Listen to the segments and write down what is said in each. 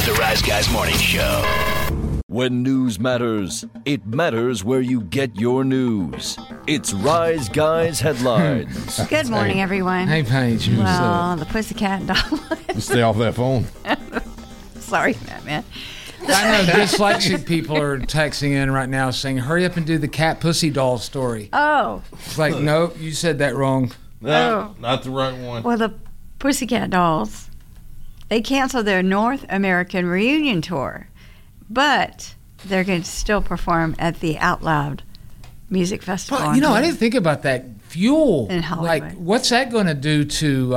The Rise Guys Morning Show. When news matters, it matters where you get your news. It's Rise Guys Headlines. Good morning, everyone. Hey, Paige. Well, the Pussycat Dolls. Stay off that phone. Sorry, man. I know dyslexic people are texting in right now saying, hurry up and do the cat pussy doll story. Oh. It's like, nope, you said that wrong. No, not the right one. Well, the Pussycat Dolls, they canceled their North American reunion tour, but they're going to still perform at the Out Loud Music Festival. Well, I didn't think about that. Fuel. In Hollywood. Like, what's that going to do to,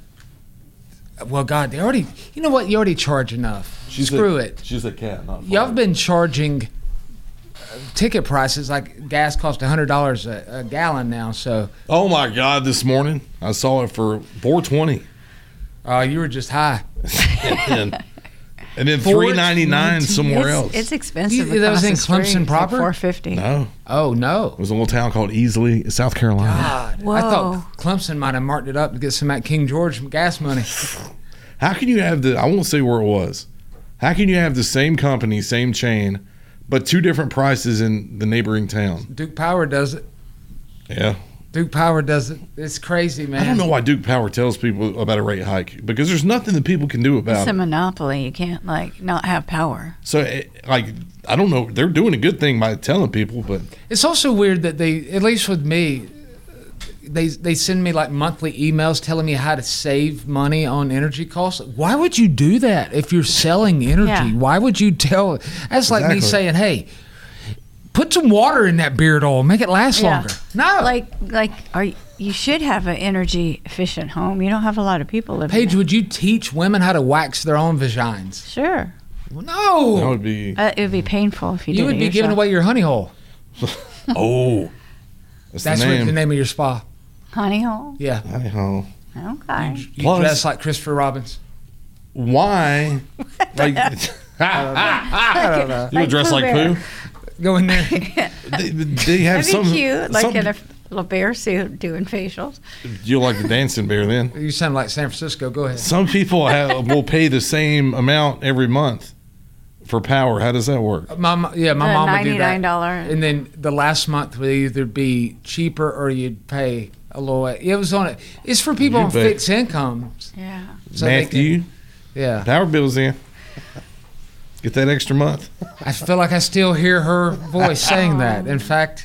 well, God, they already, you know what? You already charge enough. Screw it. She's a cat, not Y'all have been charging ticket prices like gas cost $100 a gallon now, so. Oh, my God, this morning I saw it for $4.20. You were just high. and then $3.99 somewhere else. It's expensive. That was in Clemson proper? $4.50. No. Oh, no. It was a little town called Easley, South Carolina. God. Whoa. I thought Clemson might have marked it up to get some at King George gas money. How can you have I won't say where it was. How can you have the same company, same chain, but two different prices in the neighboring town? Duke Power does it. Yeah. Duke Power does it. It's crazy, man. I don't know why Duke Power tells people about a rate hike, because there's nothing that people can do about It's a it. monopoly. You can't, not have power. So, I don't know. They're doing a good thing by telling people, but It's also weird that they, at least with me, they send me like monthly emails telling me how to save money on energy costs. Why would you do that if you're selling energy? Yeah. Why would you tell? That's like me Exactly. saying, hey, put some water in that beard oil, make it last longer. No. You should have an energy efficient home. You don't have a lot of people living Paige, there. would you teach women how to wax their own vagines? Sure. No. that would be. It would be painful if you did You would it be giving yourself. away your honey hole. Oh. That's That's the name. the name of your spa. Honey hole? Yeah. Hi-ho. Okay. You Plus- dress like Christopher Robbins. Why? Like, I don't know. you would dress Pooh like Bear. Pooh? Go in there. They have That'd be some. cute, like some- in a little bear suit doing facials. You like the dancing bear then? You sound like San Francisco. Go ahead. Some people will pay the same amount every month for power. How does that work? My mom would do that. $99. And then the last month would either be cheaper or you'd pay a little. It was on it. It's for people You on bet. fixed incomes. Yeah. So they Matthew, yeah. power bills in. Get that extra month. I feel like I still hear her voice saying that. In fact,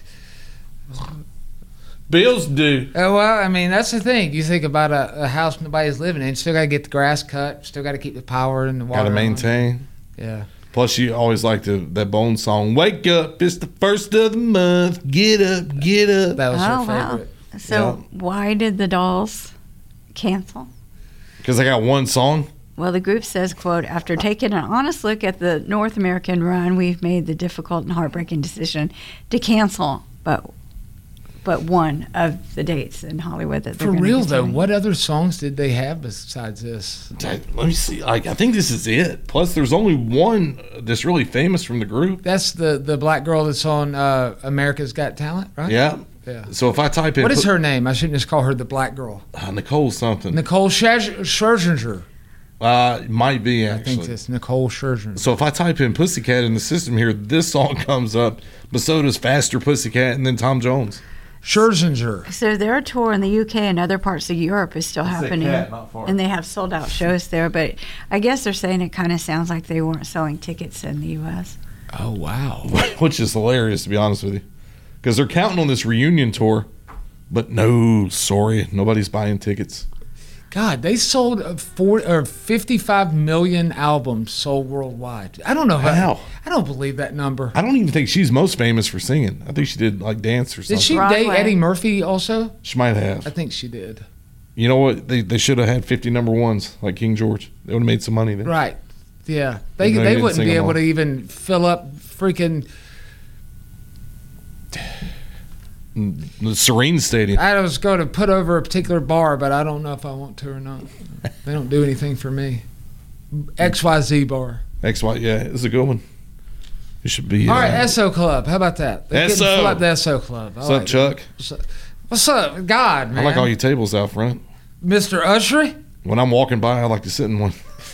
Bills due. well, I mean, that's the thing. You think about a house nobody's living in. Still got to get the grass cut. Still got to keep the power and the water. Got to on. maintain. Yeah. Plus, you always like that Bone song. Wake up! It's the first of the month. Get up! Get up! That was her Oh, wow. favorite. So why did the Dolls cancel? Because I got one song. Well, the group says, quote, after taking an honest look at the North American run, we've made the difficult and heartbreaking decision to cancel but one of the dates in Hollywood that they're For gonna real, be though, doing. what other songs did they have besides this? Let me see. I think this is it. Plus, there's only one that's really famous from the group. That's the black girl that's on America's Got Talent, right? Yeah. Yeah. So if I type in, What is her name? I shouldn't just call her the black girl. Nicole something. Nicole Scherzinger. Might be I think actually. it's Nicole Scherzinger. So if I type in Pussycat in the system here, this song comes up. But so does Faster Pussycat and then Tom Jones. Scherzinger. So their tour in the UK and other parts of Europe is still happening. cat, not fart. And they have sold out shows there. But I guess they're saying it kind of sounds like they weren't selling tickets in the US. Oh, wow. Which is hilarious, to be honest with you. Because they're counting on this reunion tour. But no, sorry, nobody's buying tickets. God, they sold 55 million albums sold worldwide. I don't know How? I don't believe that number. I don't even think she's most famous for singing. I think she did like dance or something. Did she Broadway. date Eddie Murphy also? She might I have. think she did. You know what? They should have had 50 number ones like King George. They would have made some money then. Right. Yeah. They Even though he didn't wouldn't sing be them able all. to even fill up freaking. The Serene Stadium. I was going to put over a particular bar, but I don't know if I want to or not. They don't do anything for me. XYZ bar. XY, yeah, it's a good one. It should be. All right, SO Club. How about that? They're getting SO. fill up the SO Club. I What's like up, Chuck? it. What's up? God, man. I like all your tables out front. Mr. Ushery? When I'm walking by, I like to sit in one.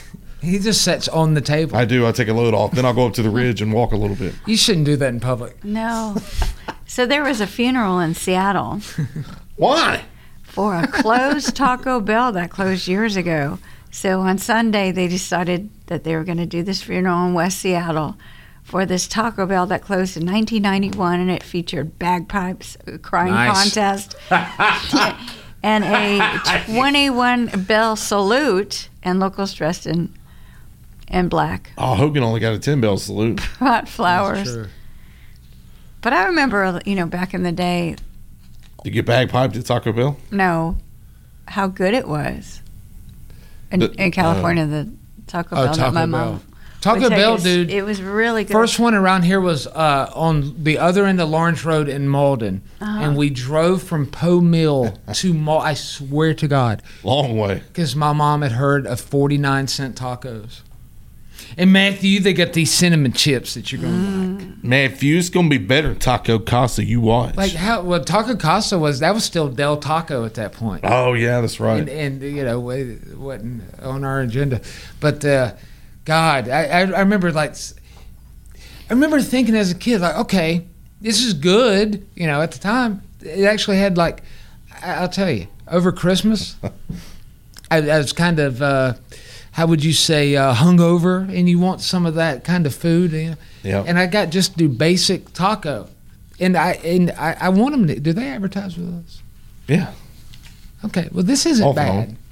He just sits on the table. I do. I take a load off. Then I'll go up to the ridge and walk a little bit. You shouldn't do that in public. No. So there was a funeral in Seattle Why? for a closed Taco Bell that closed years ago. So on Sunday, they decided that they were going to do this funeral in West Seattle for this Taco Bell that closed in 1991, and it featured bagpipes, a crying contest, and a 21 bell salute, and locals dressed in black. Oh, Hogan only got a 10 bell salute. Brought flowers. That's true. But I remember, back in the day, You get bagpiped at Taco Bell? how good it was. In The- California, the Taco Bell that Taco my Bell. mom Taco would take Bell, us- dude. It was really good. First one around here was on the other end of Lawrence Road in Malden. And we drove from Poe Mill to Malden. I swear to God. Long way. Because my mom had heard of 49-cent tacos. And Matthew, they got these cinnamon chips that you're going to like. Matthew's going to be better than Taco Casa. You watch. Like Taco Casa was still Del Taco at that point. Oh, yeah, that's right. And it wasn't on our agenda. But God, I remember thinking as a kid, like, okay, this is good. At the time, it actually had I'll tell you, over Christmas, I was kind of, how would you say, hungover, and you want some of that kind of food. Yeah. And I got just do basic taco, and I want them to. Do they advertise with us? Yeah. Okay, well, this isn't Off and bad. on.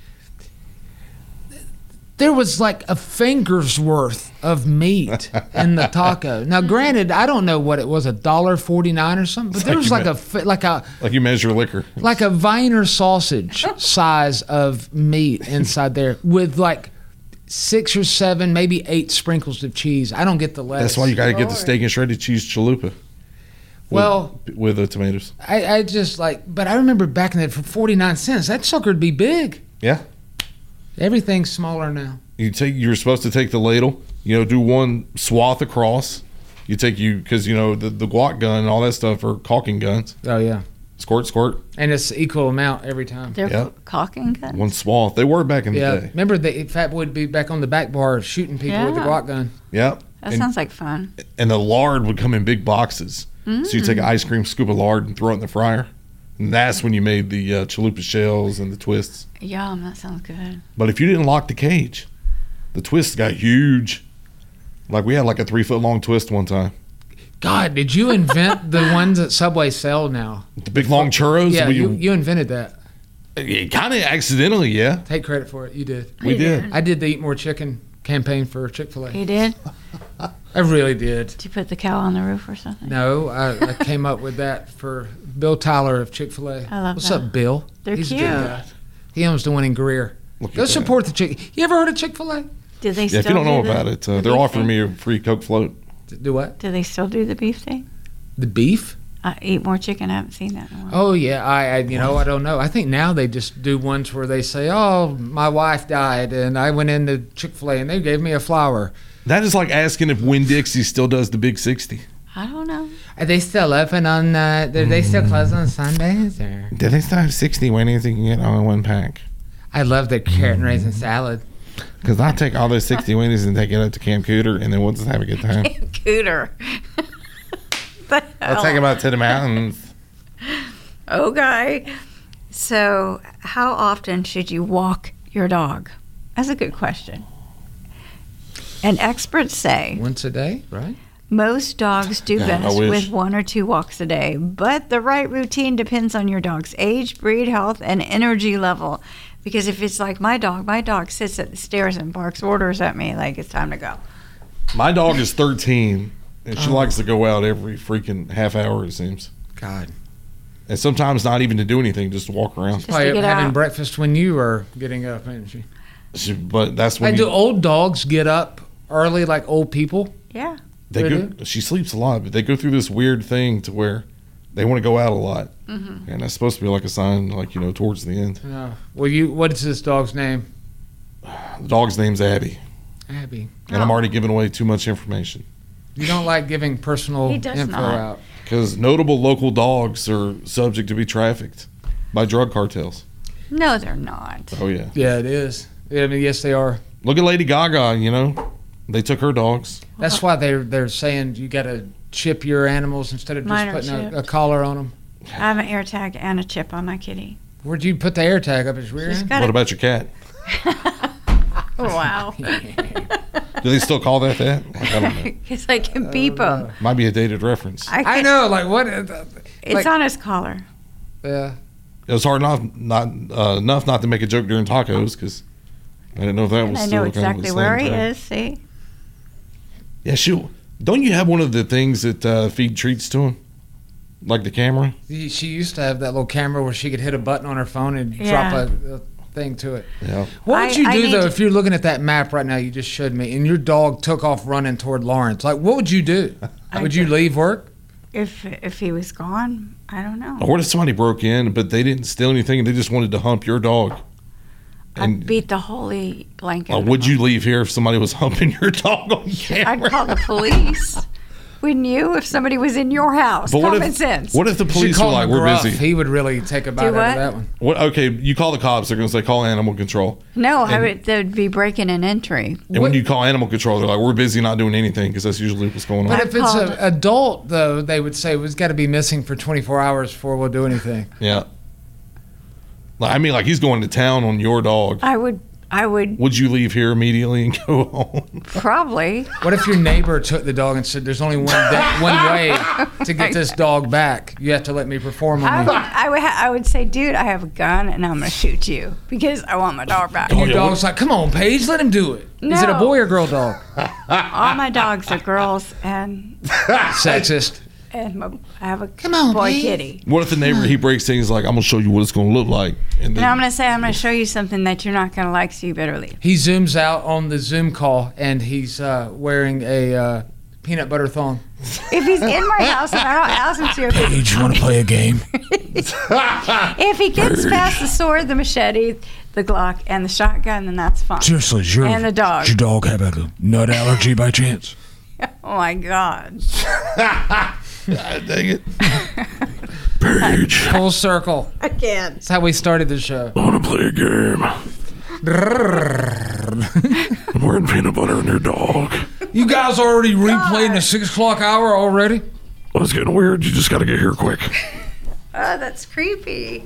There was like a finger's worth of meat in the taco. Now, granted, I don't know what it was, $1.49 or something, but It's there was like Like you measure liquor. like a Viner sausage size of meat inside there with 6 or 7, maybe 8 sprinkles of cheese. I don't get the lettuce. That's why you got to get the steak and shredded cheese chalupa. With the tomatoes. I just but I remember back in that for 49 cents, that sucker'd be big. Yeah. Everything's smaller now. You're supposed to take the ladle, do one swath across. Because the guac gun and all that stuff are caulking guns. Oh, yeah. Squirt, squirt. And it's equal amount every time. They're Yep. caulking guns. One swath. They were back in the Yeah, day. remember Fat Boy would be back on the back bar shooting people with the Yeah. Glock gun. Yep. That sounds like fun. And the lard would come in big boxes. So you take an ice cream scoop of lard and throw it in the fryer. And that's when you made the chalupa shells and the twists. Yum, that sounds good. But if you didn't lock the cage, the twists got huge. We had a 3-foot long twist one time. God, did you invent the ones that Subway sell now? The big long churros. Yeah, you invented that. Kind of accidentally, yeah. Take credit for it. You did. We did. I did the Eat More Chicken campaign for Chick-fil-A. You did? I really did. Did you put the cow on the roof or something? No, I came up with that for Bill Tyler of Chick-fil-A. I love What's that. up, Bill? They're He's cute. a good guy. He owns the one in Greer. Look Go at that. support the Chick. You ever heard of Chick-fil-A? Did they Yeah, still if you don't know do about the- it, the they're beef offering thing? me a free Coke float. Do what? Do they still do the beef thing? The beef? Eat More Chicken. I haven't seen that in a while. Oh yeah, I I don't know. I think now they just do ones where they say, "Oh, my wife died, and I went into Chick-fil-A and they gave me a flower." That is like asking if Winn-Dixie still does the Big 60. I don't know. Are they still open on? Do they still close on Sundays? Or? Did they still have 60 Winnies you can get all in one pack? I love their carrot and raisin salad. Because I take all those 60 Winnies and take it up to Camp Cooter, and then we'll just have a good time. Cooter. I'll take them out to the mountains. Okay. So, how often should you walk your dog? That's a good question. And experts say Once a day, right? most dogs do Yeah, I best wish. with 1 or 2 walks a day, but the right routine depends on your dog's age, breed, health, and energy level. Because if it's like my dog sits at the stairs and barks orders at me like it's time to go. My dog is 13, and she Oh. likes to go out every freaking half hour, it seems. God. And sometimes not even to do anything, just to walk around. Just to Probably get having out. breakfast when you were getting up, ain't she? But that's when Like, do old dogs get up early like old people? Yeah. they go. She sleeps a lot, but they go through this weird thing to where they want to go out a lot, and that's supposed to be like a sign, towards the end. No. Well, what is this dog's name? The dog's name's Abby, Abby. and I'm already giving away too much information You don't like giving personal He does info not. out. because notable local dogs are subject to be trafficked by drug cartels. No, they're not. Oh yeah, Yeah, it is. Yeah, I mean, yes, they are. Look at Lady Gaga. You know, they took her dogs. That's why they're saying you got to chip your animals instead of just Mine are putting a collar on them. I have an air tag and a chip on my kitty. Where'd you put the air tag up his rear She's end? got What a- about your cat? Wow. Do they still call that? Like, I don't know. Because I can beep him. Might be a dated reference. I know, like what? It's like- on his collar. Yeah. It was hard enough not to make a joke during tacos because I didn't know if that was I still know kind of exactly a where slang he term. is. See? Yeah, don't you have one of the things that feed treats to him? Like the camera? She used to have that little camera where she could hit a button on her phone and Yeah. drop a thing to it. Yeah. What would I you do, need though, to- if you're looking at that map right now you just showed me and your dog took off running toward Lawrence? Like, what would you do? Would you leave work? If he was gone, I don't know. Or what if somebody broke in, but they didn't steal anything and they just wanted to hump your dog? I'd beat the holy blanket. out of Would him. you leave here if somebody was humping your dog on camera? I'd call the police. Wouldn't you? If somebody was in your house, But common sense. What if the You should police were call like, him we're Gruff. busy? He would really take a bite out what? of that one. What? Okay, you call the cops. They're going to say, call animal control. No, And- there'd be breaking and entry. And when you call animal control, they're like, we're busy not doing anything because that's usually what's going But on. if it's called- an adult, though, they would say we've got to be missing for 24 hours before we'll do anything. Yeah. Like, I mean, like he's going to town on your dog. I would Would you leave here immediately and go home? probably. What if your neighbor took the dog and said, "There's only one way to get this dog back. You have to let me perform on you." I would say, dude, I have a gun and I'm gonna shoot you because I want my dog back. And your yeah, dog's like, "Come on, Paige, let him do it." Is it a No. boy or girl dog? All my dogs are girls, and Sexist. I have a on, boy babe. kitty. What if the neighbor, he breaks things like, I'm going to show you what it's going to look like. And And then, I'm gonna say, I'm gonna show you something that you're not gonna like, so you better leave. He zooms out on the Zoom call and he's wearing a peanut butter thong. If he's in my house and I don't ask him to, Paige, you want to play a game? if he gets past the sword, the machete, the Glock, and the shotgun, then that's fine. Seriously, And the dog. does your dog have a nut allergy by chance? Oh my God. God dang it. Paige, Full circle. Again. That's how we started the show. I want to play a game. I'm wearing peanut butter on your dog. You guys already replaying the 6 o'clock hour already? Well, it's getting weird. You just got to get here quick. Oh, that's creepy.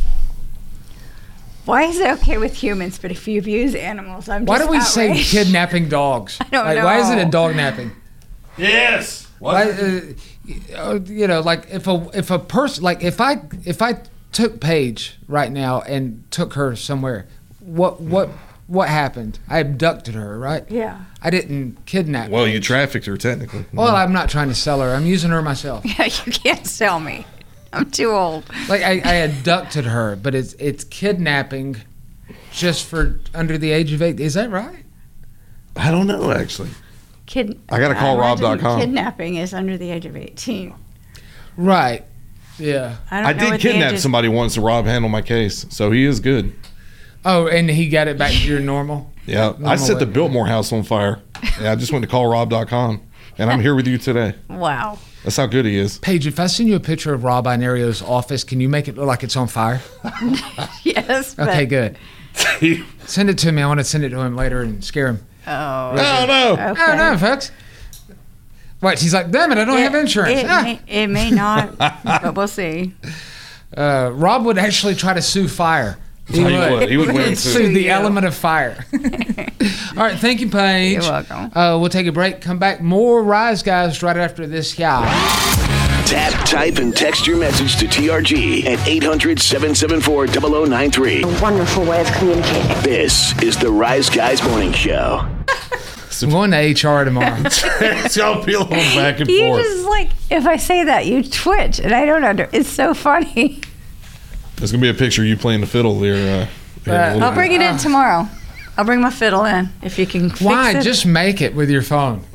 Why is it okay with humans, but if you abuse animals, I'm just Why do we say outraged. kidnapping dogs? I don't Why is it a know. dog napping? Yes. Why, you know, like if a person, like if I took Paige right now and took her somewhere, what happened? I abducted her, right? Yeah. I didn't kidnap. Well, her. you trafficked her technically. Well, I'm not trying to sell her. I'm using her myself. Yeah, you can't sell me. I'm too old. Like I abducted her, but it's kidnapping, just for under the age of 8. Is that right? I don't know, actually. I gotta call imagine Rob.com. Kidnapping is under the age of 18. Right. Yeah. I don't I know did what the kidnap age is. somebody once and Rob handled my case, so he is good. Oh, and he got it back to your normal. Yeah, I set the Biltmore house on fire. Yeah, I just went to callrob.com, and I'm here with you today. Wow. That's how good he is. Paige, if I send you a picture of Rob Inario's office, can you make it look like it's on fire? Yes. But, Okay, good. Send it to me. I want to send it to him later and scare him. Oh. Oh no! Okay. I don't know, folks. What? She's like, damn it, I don't have insurance. It may not, but we'll see. Rob would actually try to sue fire. He would. He would win too. Sue the you. element of fire. All right, thank you, Paige. You're welcome. We'll take a break. Come back. More Rise Guys right after this, y'all. Tap, type, and text your message to TRG at 800-774-0093. A wonderful way of communicating. This is the Rise Guys Morning Show. I'm going to HR tomorrow. Y'all be a little back and You forth. just like, if I say that, you twitch, and I don't under. It's so funny. There's gonna be a picture of you playing the fiddle here. Here in a little I'll bit. bring it in tomorrow. I'll bring my fiddle in if you can fix Why? it. Just make it with your phone.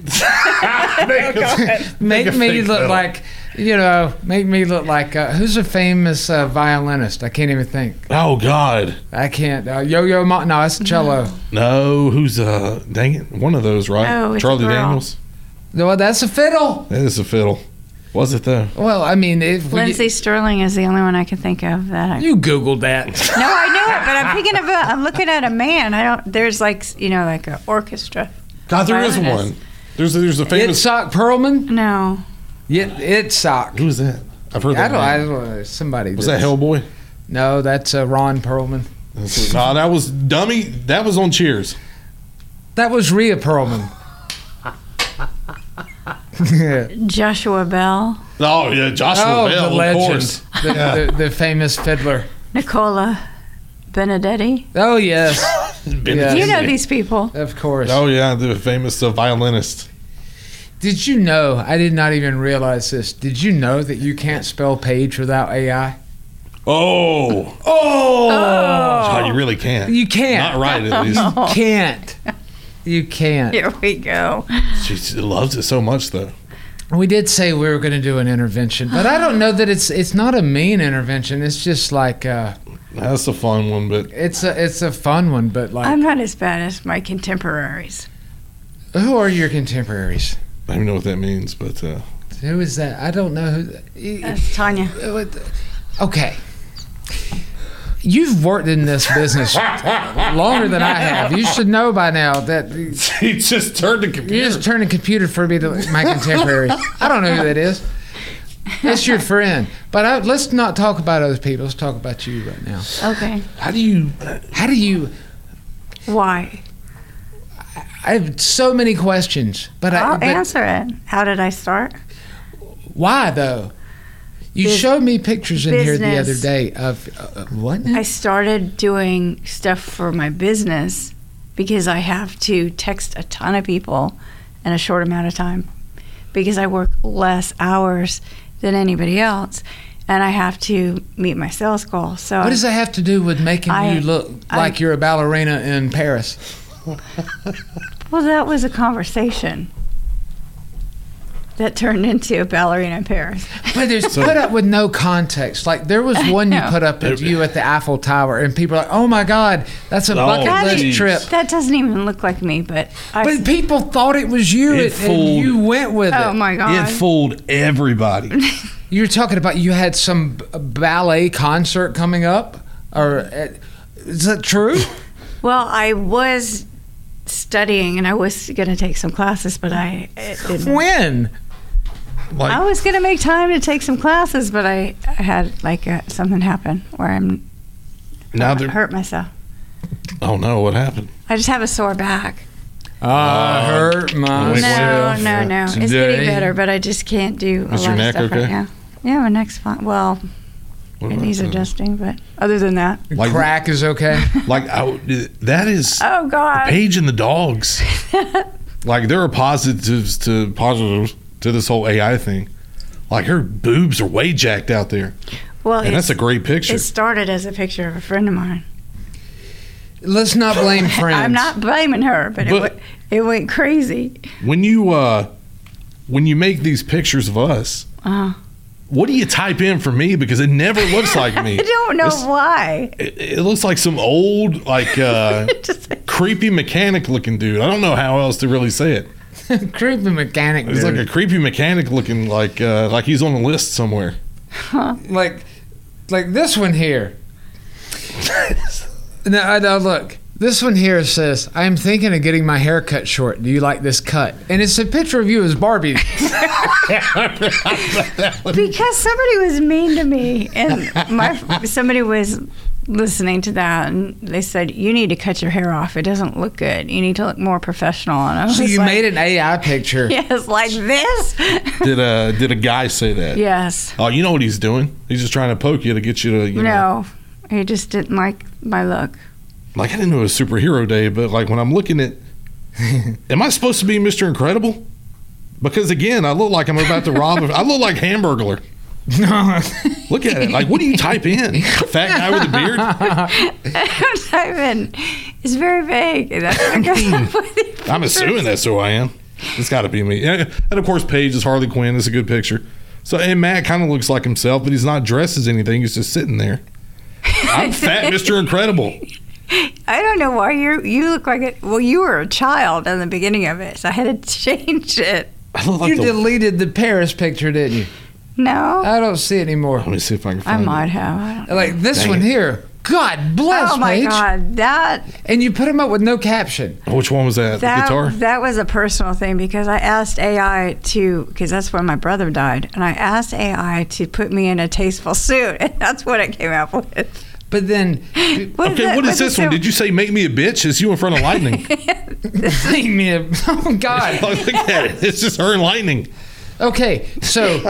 Make me fake look fiddle. like, make me look like, who's a famous violinist? I can't even think. Oh God, I can't. Yo-Yo Ma. No, that's cello. no! Who's dang it? One of those, right? Oh, it's a Charlie girl. Daniels. No, that's a fiddle. That is a fiddle. Was it though? Well, I mean, if Lindsey Sterling is the only one I can think of that. I, you Googled that. no, I knew it, but I'm thinking of I'm looking at a man. I don't. There's like like an orchestra. God, there is violinist. one. There's a famous. Itzhak Perlman? No. Itzhak. Who is that? I've heard that. I name. don't know. Somebody. Was that Hellboy? No, that's Ron Perlman. No, that was Dummy. That was on Cheers. That was Rhea Perlman. Joshua Bell. Oh yeah, Joshua Bell, the of legend, course. the famous fiddler. Nicola Benedetti. Oh yes, Benedetti. You know these people. of course. Oh yeah, the famous violinist. Did you know? I did not even realize this. Did you know that you can't spell page without AI? Oh, you really can't. You can't. Not right, at least. You can't. You can't. Here we go. She loves it so much, though. We did say we were going to do an intervention, but I don't know that it's not a mean intervention. It's just like That's a fun one, but it's a fun one. But like, I'm not as bad as my contemporaries. who are your contemporaries? I don't even know what that means. But Who is that? I don't know who. That's Tanya. Okay. You've worked in this business longer than I have. You should know by now that he just turned the you computer. just turned a computer for me to my contemporary. I don't know who that is. That's your friend. But let's not talk about other people. Let's talk about you right now. Okay. How do you? Why? I have so many questions, but I'll answer it. How did I start? why though? You showed me pictures in here the other day of what? I started doing stuff for my business because I have to text a ton of people in a short amount of time because I work less hours than anybody else and I have to meet my sales goal. So What does that have to do with making you look like you're a ballerina in Paris? Well, that was a conversation that turned into a ballerina in Paris. But there's put up with no context. Like there was one you know. put up of you at the Eiffel Tower, and people are like, "Oh my God, that's a bucket list geez. trip." That doesn't even look like me, but But people thought it was you, It and you went with oh it. my God. It fooled everybody. You're talking about you had some ballet concert coming up, or is that true? Well, I was studying and I was going to take some classes, but I didn't. When? I was going to make time to take some classes, but I had something happen where Now I they're. hurt myself. Oh no! What happened? I just have a sore back. I hurt myself. No. It's today. getting better, but I just can't do a Is lot your of neck stuff okay? right now. Yeah, my neck's fine. Well, What it about needs the- adjusting, but other than that. Like- Crack is okay. Like that is Oh, God. Paige and the dogs. Like there are positives to this whole AI thing. Like her boobs are way jacked out there, Well, and that's a great picture. It started as a picture of a friend of mine. Let's not blame friends. I'm not blaming her, but it went crazy. When you make these pictures of us, what do you type in for me? Because it never looks like me. I don't know why. It looks like some old, creepy mechanic looking dude. I don't know how else to really say it. Creepy mechanic. It's like a creepy mechanic looking like he's on a list somewhere. like this one here. No, look. This one here says, "I'm thinking of getting my hair cut short. Do you like this cut?" And it's a picture of you as Barbie. Because somebody was mean to me, and somebody was listening to that, and they said, "You need to cut your hair off. It doesn't look good. You need to look more professional." And I was So you like, made an AI picture. Yes, like this. Did a guy say that? Yes. Oh, you know what he's doing? He's just trying to poke you to get you to. You know, No, he just didn't like my look. like I didn't know it was superhero day, but like when I'm looking at, am I supposed to be Mr. Incredible? Because again, I look like I'm about to rob. I look like Hamburglar. Look at it. Like, what do you type in? Fat guy with a beard? It's very vague. That's what goes up with the I'm assuming that's who I am. It's got to be me. And of course, Paige is Harley Quinn. It's a good picture. So, and Matt kind of looks like himself, but he's not dressed as anything. He's just sitting there. I'm fat Mr. Incredible. I don't know why you look like it. Well, you were a child in the beginning of it, so I had to change it. I look like You deleted the Paris picture, didn't you? No, I don't see it anymore. Let me see if I can I find might it. have. I don't know. Like this Dang one it. here. God bless, Oh my Paige. God, that And you put them up with no caption. Which one was that? The guitar? that was a personal thing because I asked AI because that's when my brother died, and I asked AI to put me in a tasteful suit, and that's what it came out with. But then, Okay, what is this one? Did you say make me a bitch? It's you in front of lightning. leave me a, oh God. Look at it. It's just her and lightning. Okay, so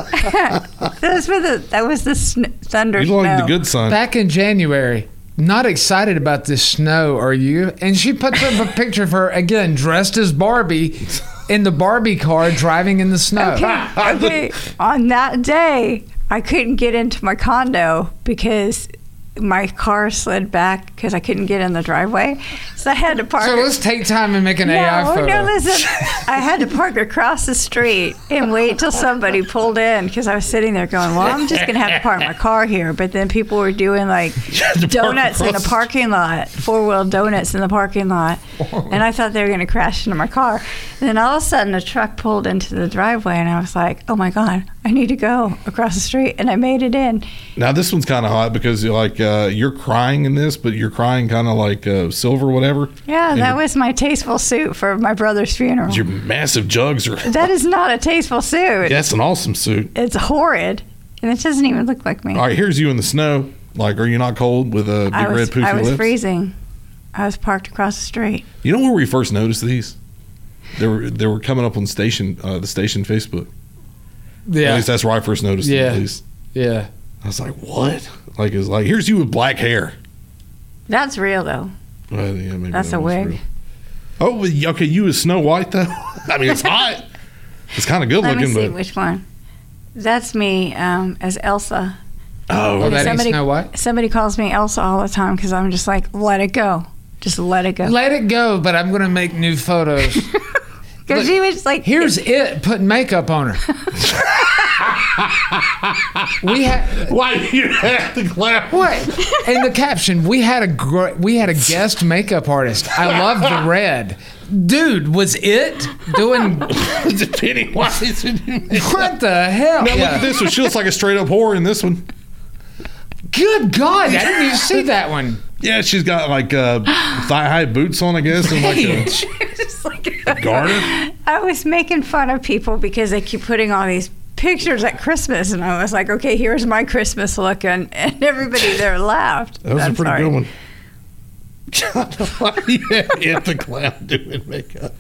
That was the thunder. You look like snow. the good son. back in January, not excited about this snow, are you? And she puts up a picture of her, again, dressed as Barbie, in the Barbie car driving in the snow. Okay, on that day, I couldn't get into my condo because my car slid back because I couldn't get in the driveway. So I had to park. So let's take time and make an AI photo. No, listen. I had to park across the street and wait till somebody pulled in because I was sitting there going, well, I'm just going to have to park my car here. But then people were doing like had to park donuts in the across the parking lot, four-wheel donuts in the parking lot. And I thought they were going to crash into my car. And then all of a sudden a truck pulled into the driveway and I was like, oh my God, I need to go across the street. And I made it in. Now this one's kind of hot because you're like you're crying in this, but you're crying kind of like silver, whatever. Yeah, And that your- was my tasteful suit for my brother's funeral. Your massive jugs are. That is not a tasteful suit. That's an awesome suit. It's horrid. And it doesn't even look like me. All right, here's you in the snow. Like, are you not cold with a big red poofy I was lips? freezing. I was parked across the street. You know where we first noticed these? They were coming up on the station Facebook. At Yeah. least that's where I first noticed Yeah. them. At least Yeah. I was like, what? Like it's like here's you with black hair. That's real though. Well, yeah, maybe That's that a was wig. real. Oh, but okay, you is Snow White though. I mean, it's hot. It's kind of good Let me looking, see but which one. That's me as Elsa. oh, Oh, that ain't Somebody- Snow White? Somebody calls me Elsa all the time because I'm just like, let it go. Just let it go. Let it go, but I'm going to make new photos. Because she was like, Here's it putting makeup on her. We had why do you have to clap? what? In the caption, we had a guest makeup artist. I love the red. Dude, was it doing It's a Pennywise. what the hell? Now look at this one. She looks like a straight up whore in this one. Good God, I didn't even see that one. Yeah, she's got like thigh high boots on, I guess, and like Paige. just like a garter. I was making fun of people because they keep putting all these pictures at Christmas, and I was like, okay, here's my Christmas look, and everybody there laughed. That was I'm a pretty sorry. good one. Yeah, the clown doing makeup.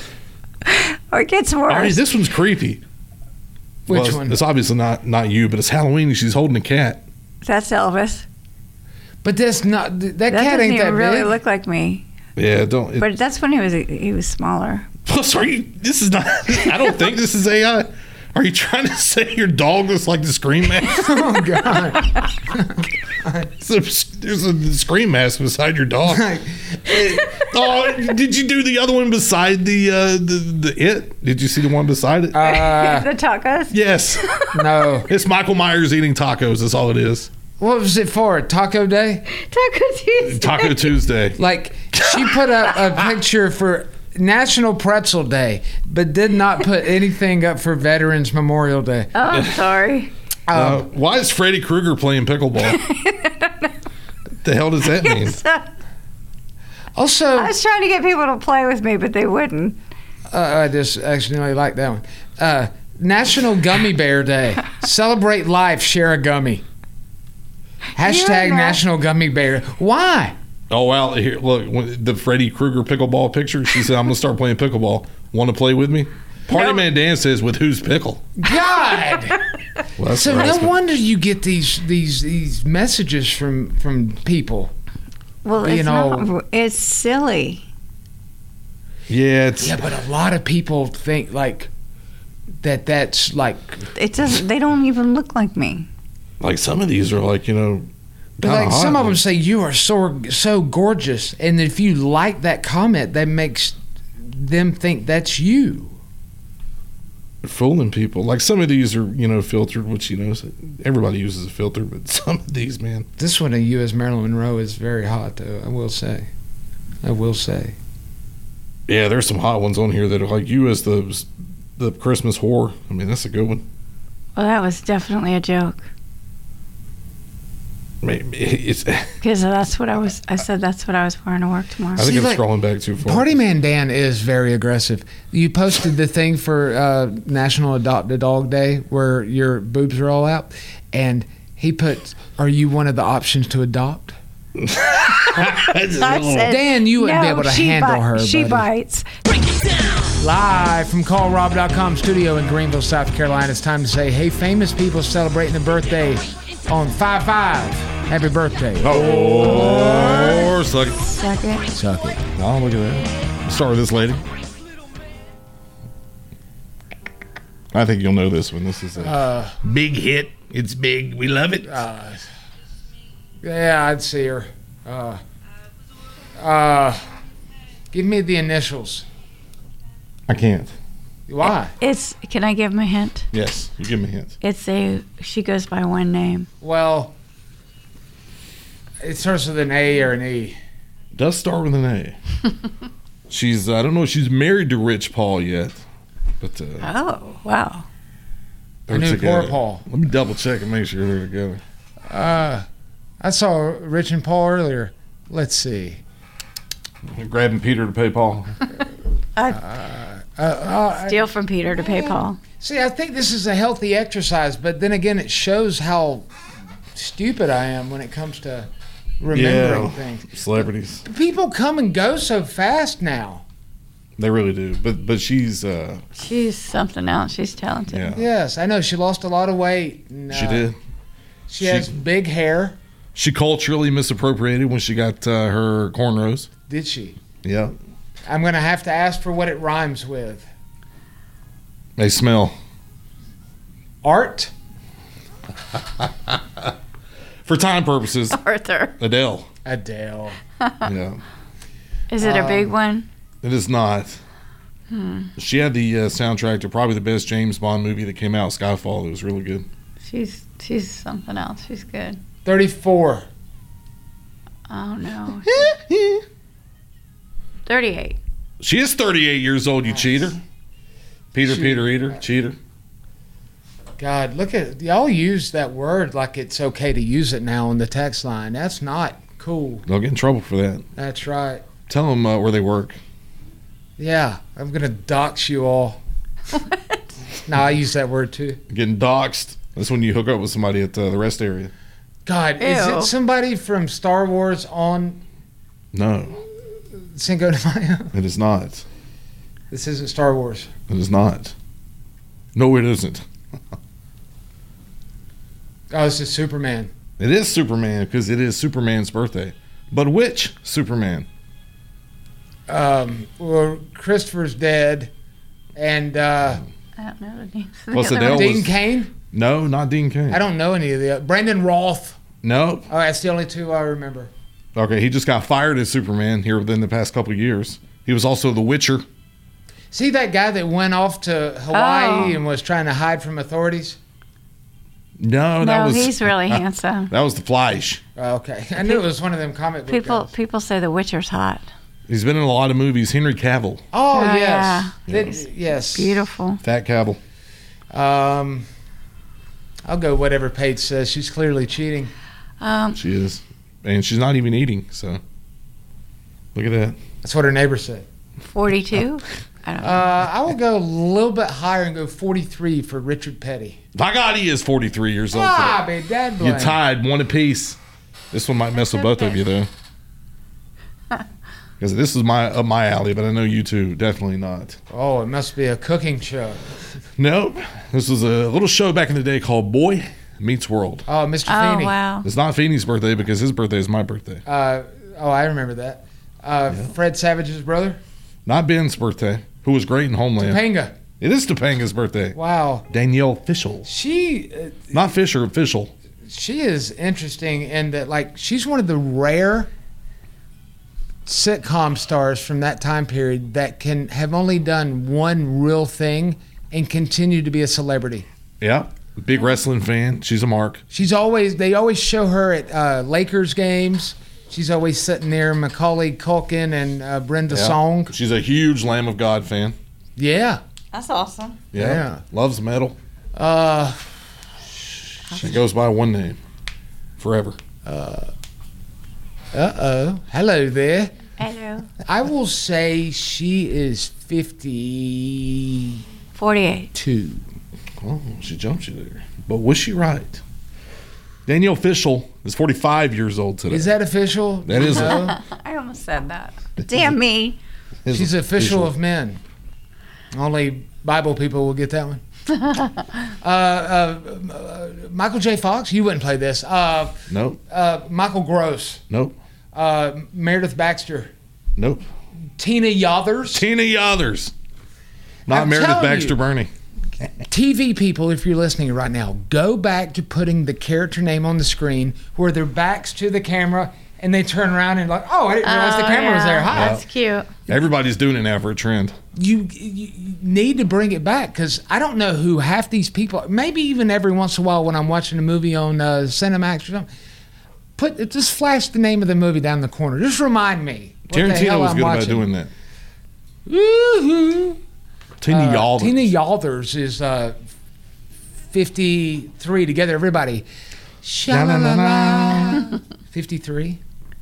Oh, it gets worse. All right, this one's creepy. Which Well, one? It's obviously not you, but it's Halloween and she's holding a cat. That's Elvis. But that's not that That cat doesn't ain't even that really big. look like me. Yeah, don't. It, But that's when he was smaller. plus, are you? This is not. I don't think this is AI. Are you trying to say your dog looks like the Scream Mask? Oh God! There's a Scream Mask beside your dog. Oh, did you do the other one beside the It? Did you see the one beside it? The tacos. Yes, No. it's Michael Myers eating tacos. That's all it is. What was it for? Taco Day? Taco Tuesday. Taco Tuesday. Like she put up a picture for National Pretzel Day, but did not put anything up for Veterans Memorial Day. Oh, I'm sorry. Why is Freddy Krueger playing pickleball? The hell does that mean? Also, I was trying to get people to play with me, but they wouldn't. I just actually like that one. National Gummy Bear Day. Celebrate life, share a gummy. Hashtag not- National Gummy Bear. Why? Oh, well, here, look, the Freddy Krueger pickleball picture. She said, I'm going to start playing pickleball. Want to play with me? Party Man Dan says, with whose pickle? God! Well, that's So no harassment. wonder you get these messages from people. Well, You it's know- not. It's silly. Yeah, it's Yeah, but a lot of people think like that's like. It doesn't. They don't even look like me. like some of these are like, But like some of them say you are so gorgeous, and if you like that comment, that makes them think that's you. fooling people. Like some of these are, filtered, which, everybody uses a filter, but some of these, man. This one of you as Marilyn Monroe is very hot, though. I will say. Yeah, there's some hot ones on here that are like you as The Christmas whore. I mean, that's a good one. Well, that was definitely a joke. Maybe it's. Because I said that's what I was wearing to work tomorrow. I think See, I'm like, scrolling back too far. Party Man Dan is very aggressive. You posted the thing for National Adopt a Dog Day where your boobs are all out, and he put, "Are you one of the options to adopt?" I said, Dan, you wouldn't be no, able to she handle her. She buddy. bites. Live from CallRob.com studio in Greenville, South Carolina. It's time to say, hey, famous people celebrating a birthday on 5/5. Happy birthday. Oh, suck it. Suck it. Suck it. Oh, look at that. Let's start with this lady. I think you'll know this one. This is a big hit. It's big. We love it. Yeah, I'd see her. Give me the initials. I can't. Why? Can I give him a hint? Yes, you give me hints. She goes by one name. Well, it starts with an A or an E. Does start with an A. She's, I don't know if she's married to Rich Paul yet, but Oh, wow. they're I knew together. poor Paul. Let me double check and make sure they're together. I saw Rich and Paul earlier. Let's see. They're grabbing Peter to pay Paul. Steal from Peter to pay Paul. See, I think this is a healthy exercise, but then again, it shows how stupid I am when it comes to remembering things. Celebrities. People come and go so fast now. They really do. But she's She's something else. She's talented. yeah. Yes, I know. She lost a lot of weight. And, She did. She has big hair. She culturally misappropriated when she got her cornrows. Did she? Yeah. I'm going to have to ask for what it rhymes with. They smell. Art? For time purposes, Arthur. Adele. Adele. Yeah. Is it a big one? It is not. She had the soundtrack to probably the best James Bond movie that came out, Skyfall. It was really good. She's something else. She's good. 34. Oh no. 38. She is 38 years old, you cheater. Peter Eater, cheater. God, look at y'all use that word like it's okay to use it now on the text line. That's not cool. They'll get in trouble for that. That's right. Tell them where they work. Yeah, I'm gonna dox you all. No, I use that word too. Getting doxxed. That's when you hook up with somebody at the rest area. God, is Ew. it somebody from Star Wars on No, Cinco de Mayo? it is not. This isn't Star Wars. It is not. No, it isn't. Oh, this is Superman. It is Superman because it is Superman's birthday. But which Superman? Well, Christopher's dead, and I don't know the names. of the What's other Adele? ones. Dean was- Cain. No, not Dean Cain. I don't know any of the Brandon Roth. No. Oh, that's the only two I remember. Okay, he just got fired as Superman here within the past couple of years. He was also The Witcher. See that guy that went off to Hawaii Oh. and was trying to hide from authorities? No, that No, was he's really handsome. that was the Flash. Oh, okay, I knew it was one of them comic book guys. People say The Witcher's hot. He's been in a lot of movies. Henry Cavill, Oh, Oh, yes, yeah. yes. Beautiful. Fat Cavill. I'll go whatever Paige says. She's clearly cheating. She is, and she's not even eating. So look at that. That's what her neighbor said. 42. I don't know. I will go a little bit higher and go 43 for Richard Petty. By God, he is 43 years old. Ah, today. be dad You blame. tied one apiece. This one might mess with both of you though, because this is up my alley. But I know you two definitely not. Oh, it must be a cooking show. Nope. This was a little show back in the day called Boy Meets World. Oh, Mr. Oh, Feeney. wow. It's not Feeney's birthday because his birthday is my birthday. Oh, I remember that. Fred Savage's brother, Not Ben's birthday, who was great in Homeland. Topanga. It is Topanga's birthday. Wow, Danielle Fishel. she Not Fisher, official. she is interesting in that, like, she's one of the rare sitcom stars from that time period that can have only done one real thing and continue to be a celebrity. Yeah. Big wrestling fan. She's a mark. They always show her at Lakers games. She's always sitting there, Macaulay Culkin and Brenda Yeah. Song. She's a huge Lamb of God fan. Yeah. That's awesome. Yeah. Loves metal. She goes by one name. Forever. Hello there. Hello. I will say she is 52. 48. Oh, she jumped you there. But was she right? Danielle Fishel is 45 years old today. Is that official? That is No. I almost said that. Damn me. She's official of men. Only Bible people will get that one. Michael J. Fox, you wouldn't play this. Nope. Michael Gross. Nope. Meredith Baxter. Nope. Tina Yothers. Tina Yothers. Not I'm Meredith telling Baxter you. Burney. TV people, if you're listening right now, go back to putting the character name on the screen where their backs to the camera and they turn around and like, oh, I didn't realize the camera was there. Hi. That's cute. Everybody's doing it now for a trend. You need to bring it back because I don't know who half these people. Maybe even every once in a while when I'm watching a movie on Cinemax or something, just flash the name of the movie down the corner. Just remind me. what the Tarantino hell was I'm good watching. about doing that. Woohoo! Tina Yothers. Tina Yothers is 53 together. Everybody. Sha-la-la-la. 53.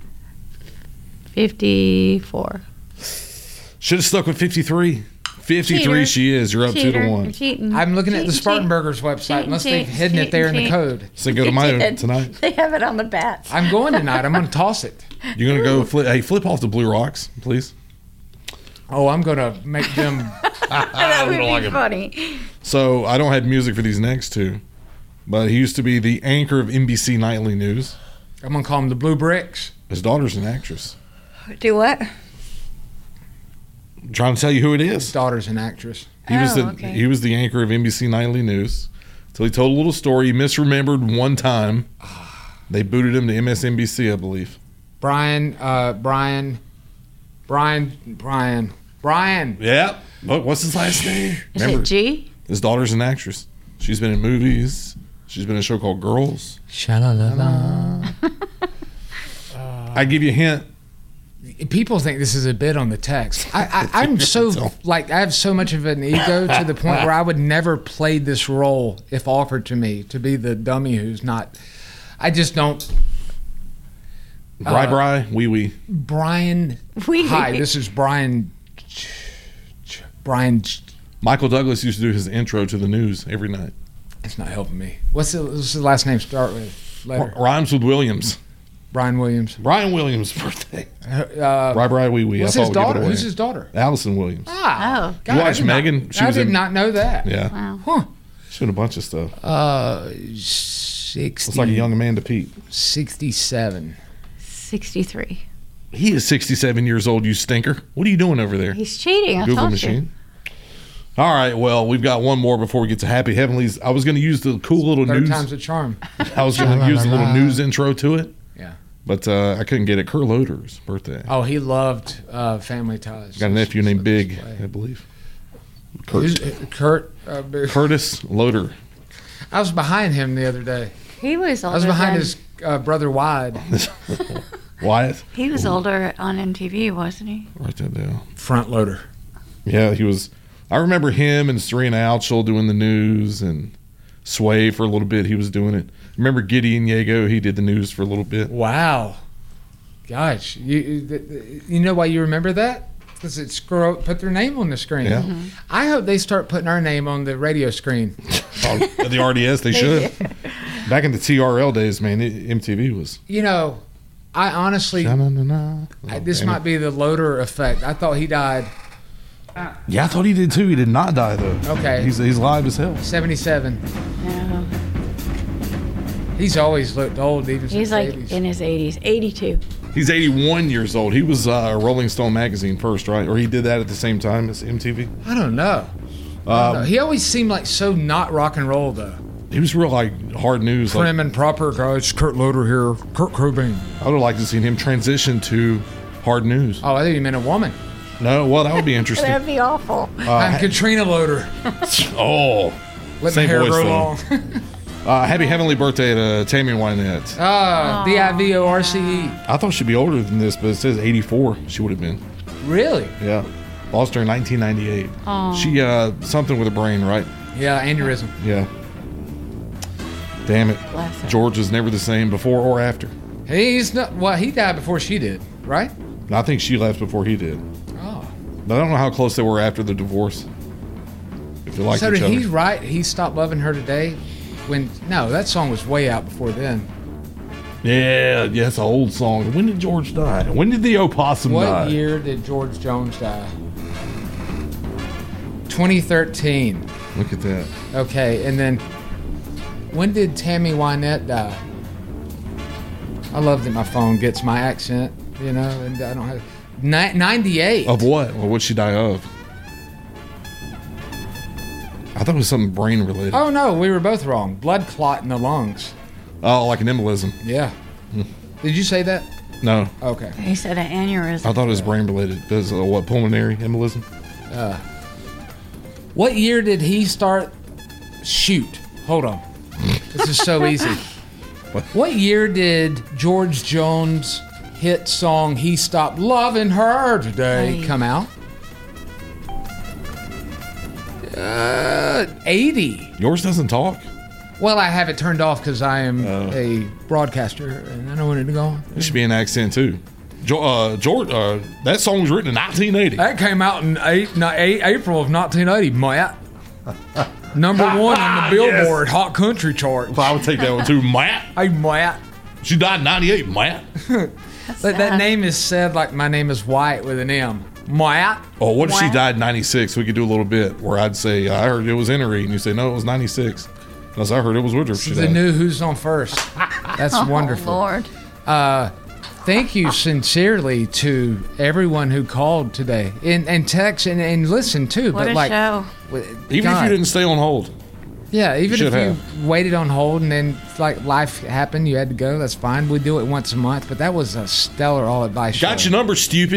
54. Should have stuck with 53. 53 Cheater. she is. You're up 2 to Cheater. 1. You're cheating. I'm looking at the Cheating, Spartanburgers website, cheating, unless they've cheating, hidden it there in the cheating. code. So go to mine cheating. tonight. They have it on the bats. I'm going tonight. I'm going to toss it. You're going to go flip. Hey, flip off the Blue Rocks, please. Oh, I'm going to make them. That would be funny. So I don't have music for these next two, but he used to be the anchor of NBC Nightly News. I'm going to call them the Blue Bricks. His daughter's an actress. Do what? I'm trying to tell you who it His is. daughter's an actress. Okay. He was the anchor of NBC Nightly News. So he told a little story. He misremembered one time. They booted him to MSNBC, I believe. Brian. Yeah. What's his last name? Is it G? His daughter's an actress. She's been in movies. She's been in a show called Girls. Sha-la-la-la. I give you a hint. People think this is a bit on the text. I'm so I have so much of an ego to the point where I would never play this role if offered to me to be the dummy who's not. I just don't. Bri, wee wee. Brian. Wee. Hi, this is Brian. Brian. Michael Douglas used to do his intro to the news every night. It's not helping me. What's the last name start with? Letter. Rhymes with Williams. Brian Williams. Brian Williams' birthday. Uh, Bri, wee wee. what's I his thought we'd give it daughter? away. Who's his daughter? Allison Williams. Ah, Oh. God, You I watched did not- Megan? She I was did in- not know that. Yeah. Wow. Huh. She's doing a bunch of stuff. 60. It's like a young Amanda Pete. 67. 63. He is 67 years old, you stinker. What are you doing over there? He's cheating. I Google told machine. All right, well, we've got one more before we get to Happy Heavenlies. I was going to use the cool little Third news. time's a charm. I was going to use the little news intro to it, Yeah. but I couldn't get it. Kurt Loder's birthday. Oh, he loved Family Ties. Got a nephew named Big, Display. I believe. Who's- Kurt. Big. Curtis Loder. I was behind him the other day. you. He was older. I was behind than- his brother Wide. Wyatt. He was older on MTV, wasn't he? Write that down. Front loader. Yeah, he was. I remember him and Serena Outshall doing the news, and Sway for a little bit. He was doing it. Remember Gideon Yago? He did the news for a little bit. Wow. Gosh, you know why you remember that? Because it put their name on the screen. Yeah. I hope they start putting our name on the radio screen. The RDS, they should. Back in the TRL days, man, MTV was. You know, I honestly, this might be the Loader effect. I thought he died Yeah, I thought he did too. He did not die though. Okay. He's live as hell. 77. No. He's always looked old, even He's since like the 80s. in his 80s. 82. He's 81 years old. He was Rolling Stone magazine first, right? Or he did that at the same time as MTV. I don't know. He always seemed like so not rock and roll, though. He was real like hard news. Prim and proper, guys. Kurt Loder here. Kurt Cobain. I would have liked to see him transition to hard news. Oh, I think you meant a woman. No, well, that would be interesting. That'd be awful. I'm Katrina Loder. Oh, Let my same hair voice, grow though. long. Happy heavenly birthday to Tammy Wynette. Divorce. I thought she'd be older than this, but it says 84. She would have been. Really? Yeah. Lost her in 1998. Oh. She something with her brain, right? Yeah, aneurysm. Yeah. Damn it. Bless her. George is never the same before or after. He's not. Well, he died before she did, right? I think she left before he did. Oh. But I don't know how close they were after the divorce. If they liked So each did other. he write He Stopped Loving Her Today? No, that song was way out before then. Yeah, it's an old song. When did George die? When did the opossum die? What year did George Jones die? 2013. Look at that. Okay, and then when did Tammy Wynette die? I love that my phone gets my accent, and I don't have 98. Of what? Or what'd she die of? I thought it was something brain related. Oh no, we were both wrong. Blood clot in the lungs. Oh, like an embolism. Yeah. Did you say that? No, Okay. He said an aneurysm. I thought it was brain related. Because what, pulmonary embolism? What year did he start? Shoot. Hold on. This is so easy. What year did George Jones' hit song "He Stopped Loving Her Today" Hey. come out? 80. Yours doesn't talk. Well, I have it turned off because I am a broadcaster and I don't want it to go on. It should be an accent too. George, that song was written in 1980. That came out in April of 1980, Matt. Number one on the Billboard Hot Country chart. I would take that one too. Matt. Hey, Matt. She died in 98, Matt. That name is said like my name is White with an M. Matt. Oh, what if she What? died in 96? We could do a little bit where I'd say, I heard it was Henry. And you say, no, it was 96. Because I heard it was Woodruff. She The died. new Who's on First. That's wonderful. Lord. Thank you sincerely to everyone who called today and text and listen too. What but a like, show. Even if you didn't stay on hold. Yeah, even You if should you waited on hold and then like life happened, you had to go. That's fine. We do it once a month, but that was a stellar all advice show. Got your number, stupid.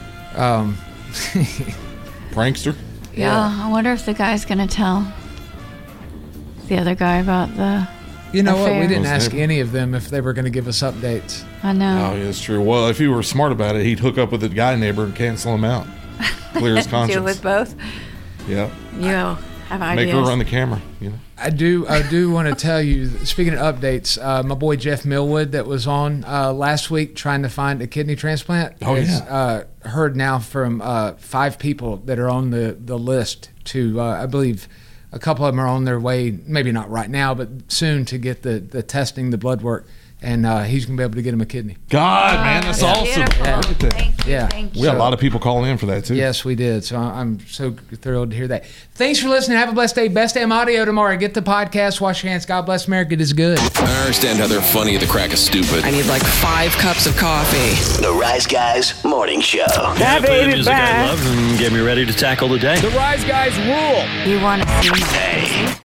Prankster. Yeah, I wonder if the guy's going to tell the other guy about the. You know what? We affair. didn't Those ask neighbors. any of them if they were going to give us updates. I know. Oh, yeah, that's true. Well, if he were smart about it, he'd hook up with the guy neighbor and cancel him out. Clear his conscience. Do it with both. Yeah. You have ideas. Make her run the camera, you know. I do want to tell you, speaking of updates, my boy Jeff Millwood that was on last week trying to find a kidney transplant Oh, has heard now from 5 people that are on the list to, I believe, a couple of them are on their way, maybe not right now, but soon to get the testing, the blood work, and he's going to be able to get him a kidney. God, man, that's awesome. Beautiful. Look at that. Thank you. Yeah. Thank you. We got a lot of people calling in for that, too. Yes, we did. So I'm so thrilled to hear that. Thanks for listening. Have a blessed day. Best damn audio tomorrow. Get the podcast. Wash your hands. God bless America. It is good. I understand how they're funny at the crack of stupid. I need like 5 cups of coffee. The Rise Guys Morning Show. Play the music I love and get me ready to tackle the day. The Rise Guys rule. You want to see my